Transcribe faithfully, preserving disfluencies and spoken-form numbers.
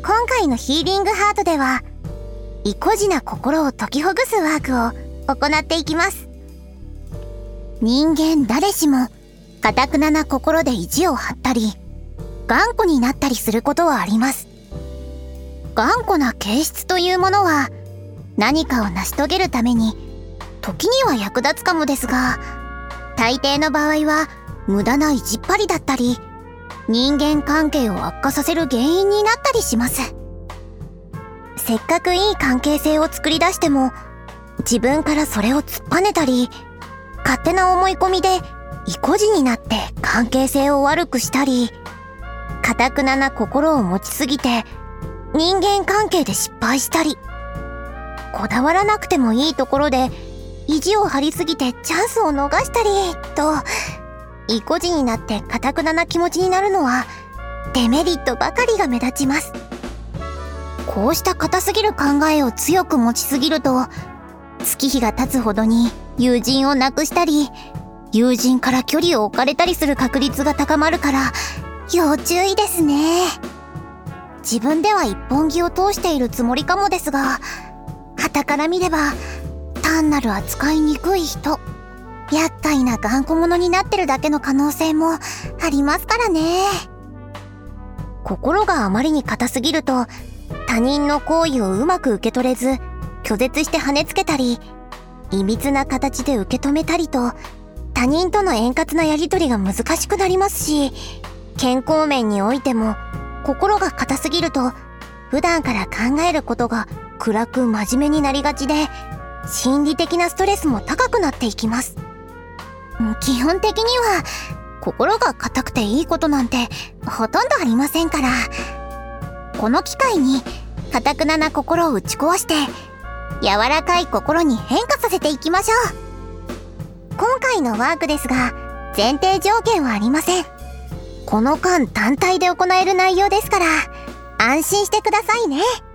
今回のヒーリングハートでは、意固地な心を解きほぐすワークを行っていきます。人間誰しも、頑くなな心で意地を張ったり、頑固になったりすることはあります。頑固な形質というものは、何かを成し遂げるために、時には役立つかもですが、大抵の場合は、無駄な意地っ張りだったり、人間関係を悪化させる原因になったりします。せっかくいい関係性を作り出しても、自分からそれを突っぱねたり、勝手な思い込みで意固地になって関係性を悪くしたり、頑くなな心を持ちすぎて人間関係で失敗したり、こだわらなくてもいいところで意地を張りすぎてチャンスを逃したりと、意固地になって頑くなな気持ちになるのはデメリットばかりが目立ちます。こうした硬すぎる考えを強く持ちすぎると、月日が経つほどに友人を亡くしたり、友人から距離を置かれたりする確率が高まるから要注意ですね。自分では一本気を通しているつもりかもですが、傍から見れば単なる扱いにくい人、厄介な頑固者になってるだけの可能性もありますからね。心があまりに硬すぎると、他人の行為をうまく受け取れず拒絶して跳ねつけたり、いびつな形で受け止めたりと、他人との円滑なやり取りが難しくなりますし、健康面においても心が硬すぎると、普段から考えることが暗く真面目になりがちで、心理的なストレスも高くなっていきます。基本的には心が硬くていいことなんてほとんどありませんから、この機会に頑くなな心を打ち壊して柔らかい心に変化させていきましょう。今回のワークですが、前提条件はありません。この間単体で行える内容ですから安心してくださいね。